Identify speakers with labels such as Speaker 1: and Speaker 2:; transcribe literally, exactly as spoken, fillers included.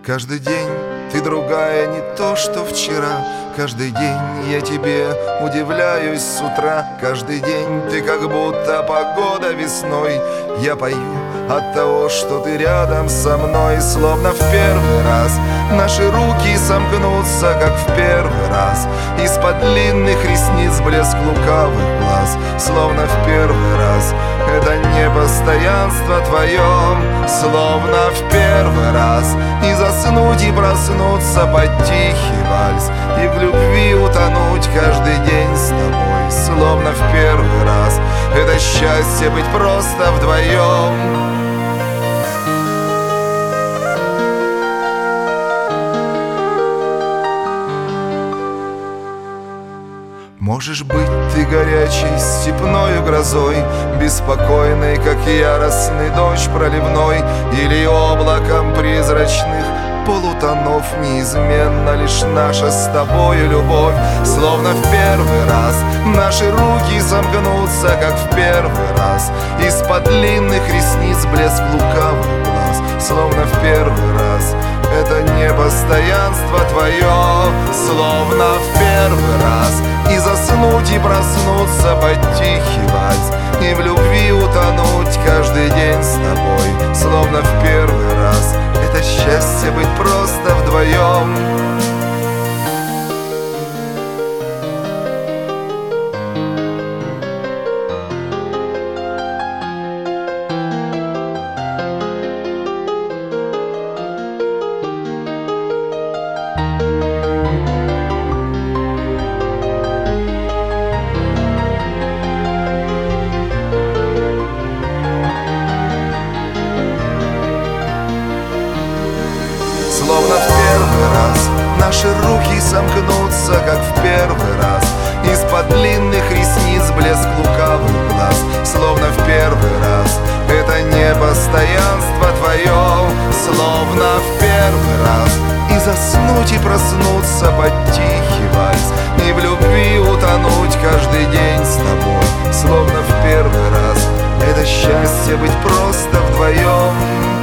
Speaker 1: Каждый день ты другая, не то что вчера. Каждый день я тебе удивляюсь с утра. Каждый день ты как будто погода весной. Я пою от того, что ты рядом со мной. Словно в первый раз наши руки сомкнутся, как в первый раз. Из-под длинных ресниц блеск лукавых глаз. Словно в первый раз это непостоянство твое. Словно в первый раз и заснуть, и проснуться под тихий вальс, и в любви утонуть каждый день с тобой. Словно в первый раз это счастье быть просто вдвоем. Можешь быть ты горячей степною грозой, беспокойной, как яростный дождь проливной, или облаком призрачных полутонов. Неизменно лишь наша с тобою любовь. Словно в первый раз наши руки сомкнутся, как в первый раз. Из-под длинных ресниц блеск лукавых глаз. Словно в первый раз это непостоянство твое. Словно в первый раз и заснуть, и проснуться под тихий вальс, и в любви утонуть каждый день с тобой. Словно в первый раз это счастье быть просто вдвоем. Словно в первый раз наши руки сомкнутся, как в первый раз. Из-под длинных ресниц блеск лукавых глаз. Словно в первый раз это непостоянство твое. Словно в первый раз и заснуть, и проснуться под тихий вальс, и в любви утонуть каждый день с тобой. Словно в первый раз это счастье быть просто вдвоем.